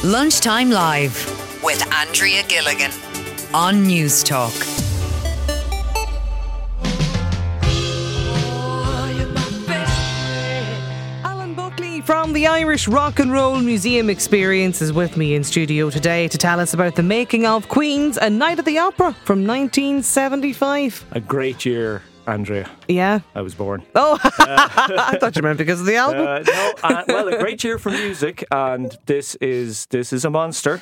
Lunchtime Live with Andrea Gilligan on News Talk. Alan Buckley from the Irish Rock and Roll Museum Experience is with me in studio today to tell us about the making of Queen's A Night at the Opera from 1975. A great year, Andrea. Yeah. I was born. Oh, I thought you meant because of the album. Well, a great year for music, and this is a monster.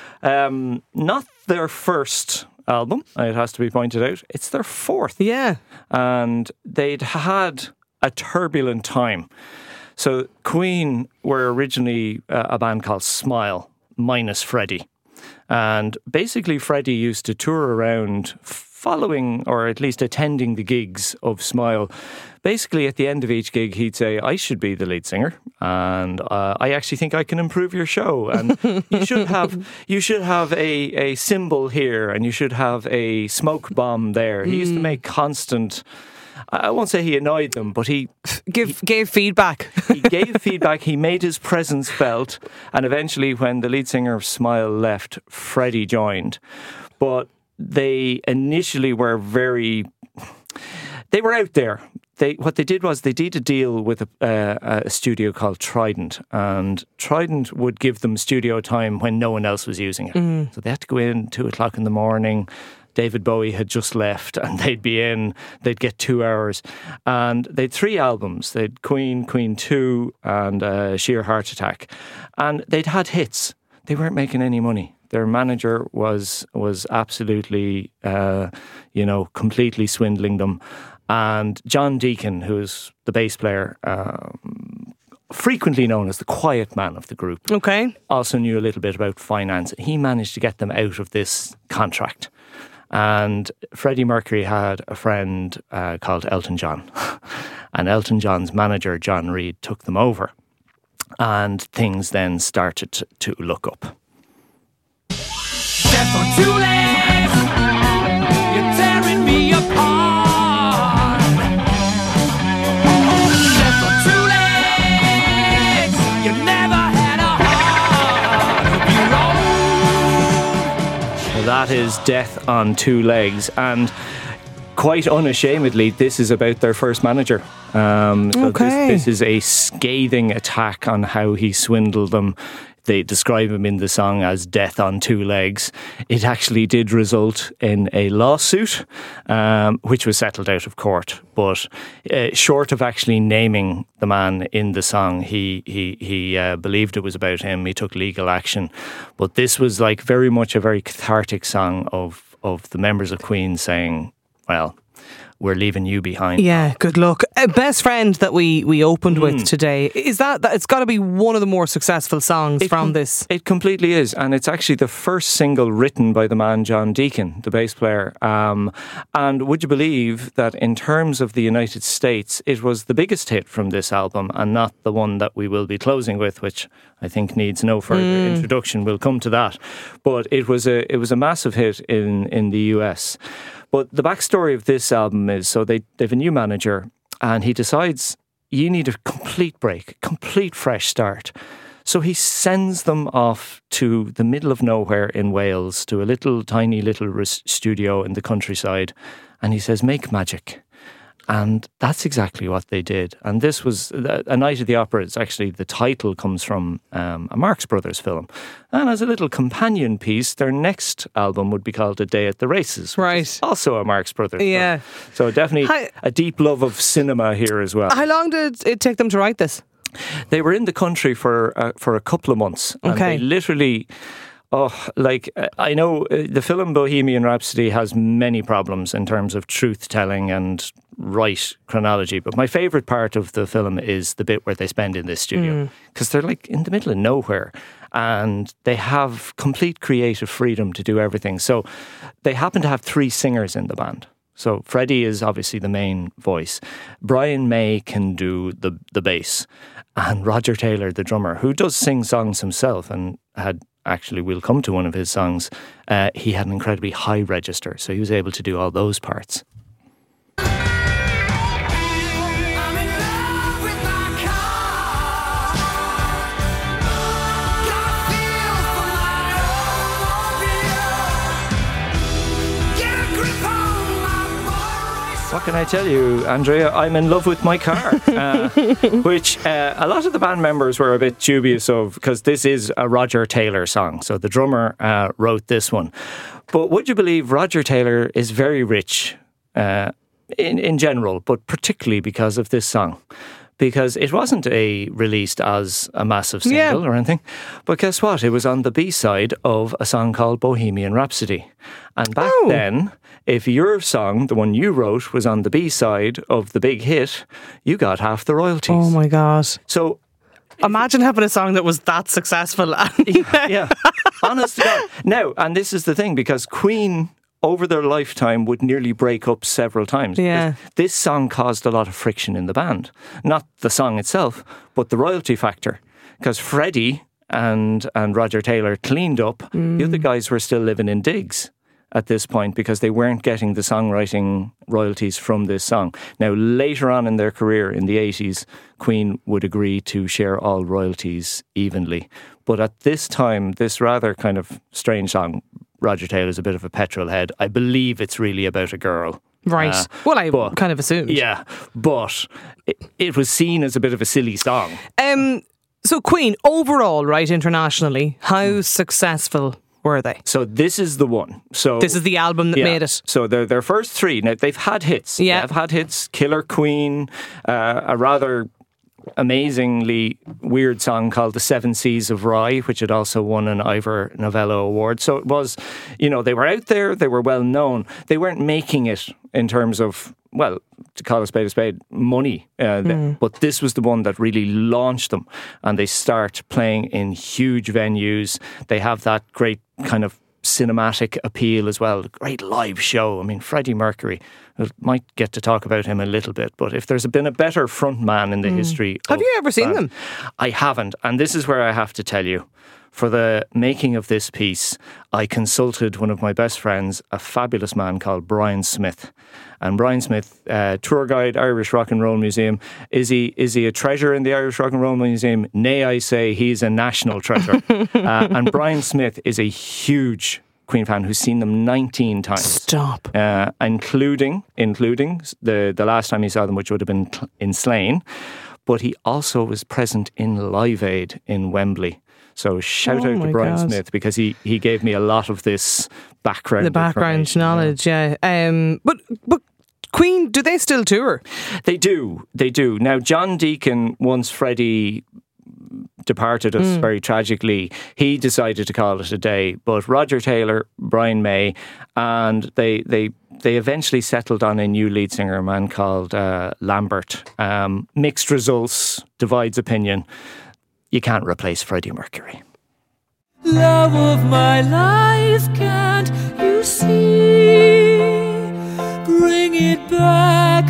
Not their first album, it has to be pointed out. It's their fourth. Yeah. And they'd had a turbulent time. So Queen were originally a band called Smile, minus Freddie. And basically Freddie used to tour around following or at least attending the gigs of Smile. Basically, at the end of each gig, he'd say, I should be the lead singer, and I actually think I can improve your show. And you should have a cymbal here, and you should have a smoke bomb there. He used to make constant... I won't say he annoyed them, but he gave feedback. He gave feedback. He made his presence felt, and eventually, when the lead singer of Smile left, Freddie joined. But they initially were they were out there. What they did was they did a deal with a studio called Trident, and Trident would give them studio time when no one else was using it. So they had to go in 2:00 in the morning. David Bowie had just left, and they'd be in, they'd get 2 hours. And they'd 3 albums. They'd Queen, Queen 2, and Sheer Heart Attack. And they'd had hits. They weren't making any money. Their manager was absolutely, completely swindling them. And John Deacon, who's the bass player, frequently known as the quiet man of the group, also knew a little bit about finance. He managed to get them out of this contract. And Freddie Mercury had a friend called Elton John. And Elton John's manager, John Reid, took them over. And things then started to look up. Step on 2 legs, you're tearing me apart. Step on 2 legs, you never had a heart. That is Death on 2 Legs, and quite unashamedly, this is about their first manager. This is a scathing attack on how he swindled them. They describe him in the song as Death on 2 Legs. It actually did result in a lawsuit, which was settled out of court. But short of actually naming the man in the song, he believed it was about him. He took legal action. But this was like very much a very cathartic song of the members of Queen saying, well, we're leaving you behind. Yeah, good luck. Best Friend that we opened with today, is that it's got to be one of the more successful songs from this? It completely is, and it's actually the first single written by the man John Deacon, the bass player. And would you believe that in terms of the United States, it was the biggest hit from this album and not the one that we will be closing with, which I think needs no further introduction. We'll come to that. But it was a massive hit in the US. But the backstory of this album is, so they have a new manager, and he decides you need a complete break, complete fresh start. So he sends them off to the middle of nowhere in Wales, to a tiny little studio in the countryside, and he says, make magic. And that's exactly what they did. And this was A Night at the Opera. It's actually, the title comes from a Marx Brothers film. And as a little companion piece, their next album would be called A Day at the Races. Right. Also a Marx Brothers film. So definitely a deep love of cinema here as well. How long did it take them to write this? They were in the country for a couple of months. And they literally... I know the film Bohemian Rhapsody has many problems in terms of truth-telling and right chronology, but my favourite part of the film is the bit where they spend in this studio, because they're like in the middle of nowhere and they have complete creative freedom to do everything. So they happen to have 3 singers in the band. So Freddie is obviously the main voice. Brian May can do the bass, and Roger Taylor, the drummer, who does sing songs himself and we'll come to one of his songs, he had an incredibly high register, so he was able to do all those parts. I'm in love with my car. Got a feel for What can I tell you, Andrea? I'm in love with my car, which a lot of the band members were a bit dubious of, because this is a Roger Taylor song. So the drummer wrote this one. But would you believe Roger Taylor is very rich in general, but particularly because of this song? Because it wasn't released as a massive single or anything. But guess what? It was on the B-side of a song called Bohemian Rhapsody. And back then, if your song, the one you wrote, was on the B-side of the big hit, you got half the royalties. Oh my God. So imagine having a song that was that successful. yeah, honest to God. Now, and this is the thing, because Queen, over their lifetime, would nearly break up several times. Yeah. This song caused a lot of friction in the band. Not the song itself, but the royalty factor. Because Freddie and Roger Taylor cleaned up. The other guys were still living in digs at this point because they weren't getting the songwriting royalties from this song. Now, later on in their career, in the 80s, Queen would agree to share all royalties evenly. But at this time, this rather kind of strange song, Roger Taylor's a bit of a petrol head. I believe it's really about a girl. Right. Well, I kind of assumed. Yeah, but it was seen as a bit of a silly song. So Queen, overall, right, internationally, how successful were they? So this is the one. So this is the album that made it. So their first three, now they've had hits. Yeah. They've had hits. Killer Queen, a rather amazingly weird song called The Seven Seas of Rye, which had also won an Ivor Novello Award. So it was, they were out there, they were well known. They weren't making it in terms of, well, to call a spade, money. But this was the one that really launched them. And they start playing in huge venues. They have that great kind of cinematic appeal as well. Great live show. I mean, Freddie Mercury, we might get to talk about him a little bit, but if there's been a better front man in the history Have you ever seen them? I haven't. And this is where I have to tell you, for the making of this piece, I consulted one of my best friends, a fabulous man called Brian Smith. And Brian Smith, tour guide, Irish Rock and Roll Museum. Is he a treasure in the Irish Rock and Roll Museum? Nay, I say he's a national treasure. And Brian Smith is a huge Queen fan who's seen them 19 times. Stop. Including the last time he saw them, which would have been in Slane. But he also was present in Live Aid in Wembley. So shout out to Brian Smith, because he gave me a lot of this background. The background knowledge, yeah. But Queen, do they still tour? They do. Now, John Deacon, once Freddie departed us very tragically, he decided to call it a day. But Roger Taylor, Brian May, and they eventually settled on a new lead singer, a man called Lambert. Mixed results, divides opinion. You can't replace Freddie Mercury. Love of my life, can't you see? Bring it back,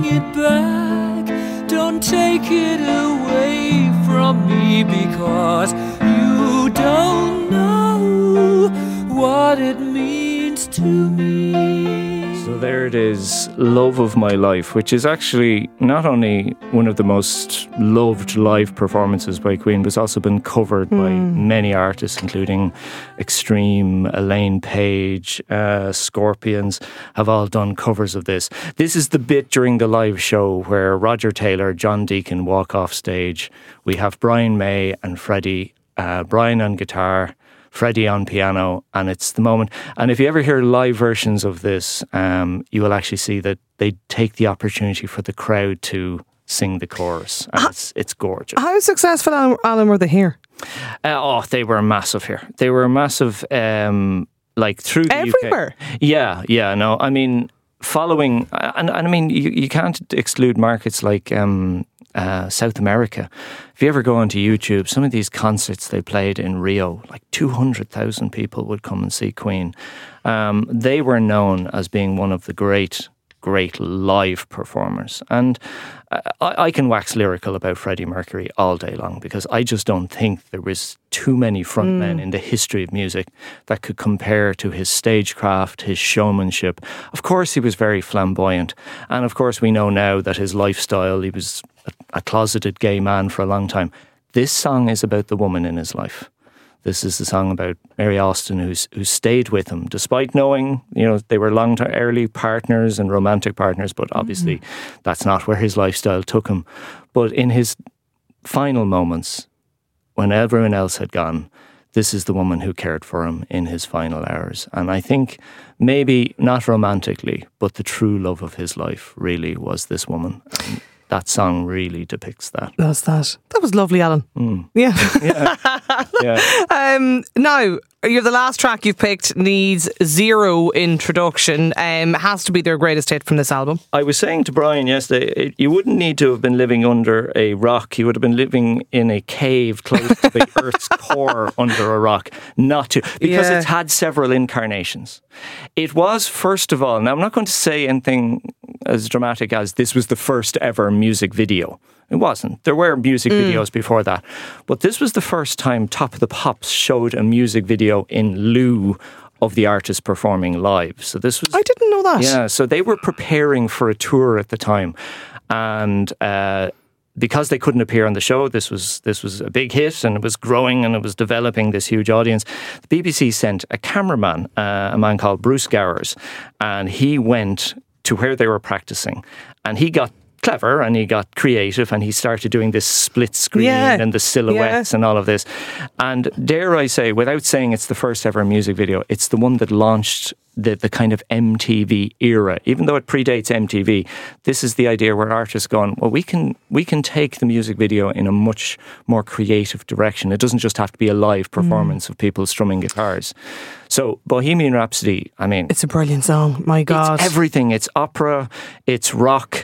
don't take it away from me, because you don't know what it means to me. So there it is, Love of My Life, which is actually not only one of the most loved live performances by Queen, but it's also been covered by many artists, including Extreme, Elaine Page, Scorpions, have all done covers of this. This is the bit during the live show where Roger Taylor, John Deacon walk off stage. We have Brian May and Freddie, Brian on guitar, Freddie on piano, and it's the moment. And if you ever hear live versions of this, you will actually see that they take the opportunity for the crowd to sing the chorus. And it's gorgeous. How successful, Alan, were they here? They were massive here. They were massive, through the everywhere. UK. Yeah. No, I mean, following, and I mean, you can't exclude markets like South America. If you ever go onto YouTube, some of these concerts they played in Rio, like 200,000 people would come and see Queen. They were known as being one of the great live performers. And I can wax lyrical about Freddie Mercury all day long, because I just don't think there was too many frontmen in the history of music that could compare to his stagecraft, his showmanship. Of course, he was very flamboyant. And of course, we know now that his lifestyle, he was a closeted gay man for a long time. This song is about the woman in his life. This is the song about Mary Austin, who stayed with him despite knowing, they were early partners and romantic partners, but obviously that's not where his lifestyle took him. But in his final moments, when everyone else had gone, this is the woman who cared for him in his final hours. And I think maybe not romantically, but the true love of his life really was this woman. And that song really depicts that. That's that. That was lovely, Alan. Yeah. Now, the last track you've picked needs zero introduction. Has to be their greatest hit from this album. I was saying to Brian yesterday, you wouldn't need to have been living under a rock. You would have been living in a cave close to the Earth's core under a rock. Not to, because it's had several incarnations. It was, first of all, now I'm not going to say anything as dramatic as this was the first ever music video. It wasn't. There were music videos before that. But this was the first time Top of the Pops showed a music video in lieu of the artist performing live. So this was... I didn't know that. Yeah, so they were preparing for a tour at the time. And because they couldn't appear on the show, this was a big hit, and it was growing and it was developing this huge audience. The BBC sent a cameraman, a man called Bruce Gowers, and he went to where they were practicing, and he got clever and he got creative, and he started doing this split screen and the silhouettes and all of this. And dare I say, without saying it's the first ever music video, it's the one that launched the kind of MTV era. Even though it predates MTV, this is the idea where artists gone, well, we can take the music video in a much more creative direction. It doesn't just have to be a live performance of people strumming guitars. So Bohemian Rhapsody, I mean... It's a brilliant song, my God. It's everything. It's opera, it's rock.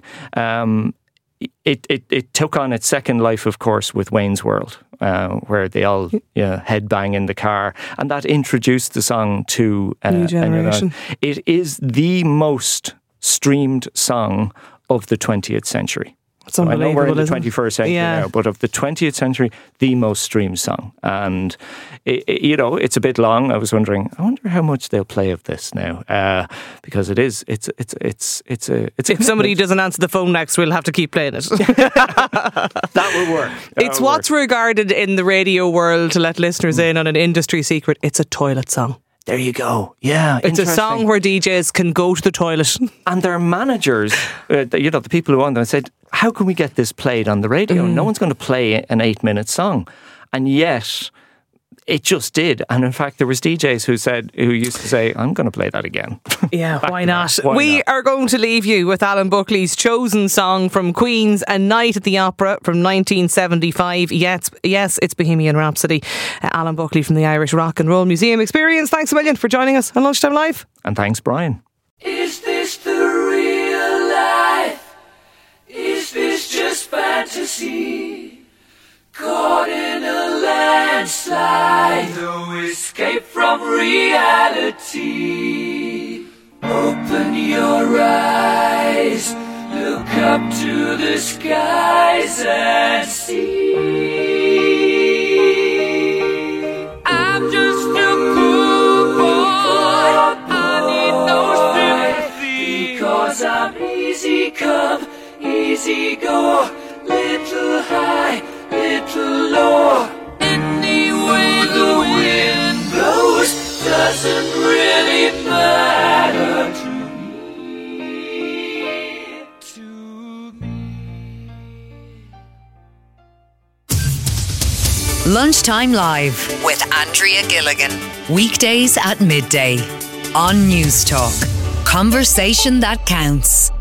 It took on its second life, of course, with Wayne's World, where they all headbang in the car, and that introduced the song to a new generation. It is the most streamed song of the 20th century. It's unbelievable. I know we're in the 21st century now, but of the 20th century, the most streamed song. And, it's a bit long. I wonder how much they'll play of this now. Because it's a if somebody doesn't answer the phone next, we'll have to keep playing it. That will work. It's what's regarded in the radio world, to let listeners in on an industry secret, it's a toilet song. There you go. Yeah, it's a song where DJs can go to the toilet. And their managers, the people who own them, said, how can we get this played on the radio? No one's going to play an 8-minute song. And yet, it just did. And in fact, there was DJs who used to say, I'm going to play that again. Yeah, why not? We are going to leave you with Alan Buckley's chosen song from Queen's, A Night at the Opera from 1975. Yes, it's Bohemian Rhapsody. Alan Buckley from the Irish Rock and Roll Museum Experience. Thanks a million for joining us on Lunchtime Live. And thanks, Brian. Is this the real life? Is this just fantasy? Caught in a landslide, no escape from reality. Open your eyes, look up to the skies and see. I'm just a poor boy, I need no sympathy, because I'm easy come, easy go, little high, little low. Any way the wind blows doesn't really matter to me. Lunchtime Live with Andrea Gilligan. Weekdays at midday on News Talk. Conversation that counts.